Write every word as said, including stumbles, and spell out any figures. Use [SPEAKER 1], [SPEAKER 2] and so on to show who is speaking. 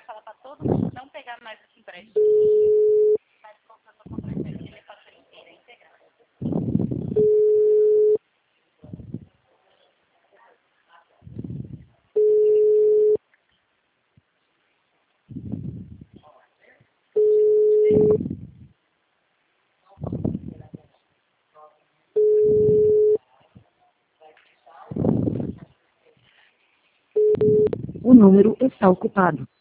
[SPEAKER 1] falar para todo mundo não pegar mais esse empréstimo. Mas comprando a contra ele é fatura inteira, integral.
[SPEAKER 2] O número está ocupado.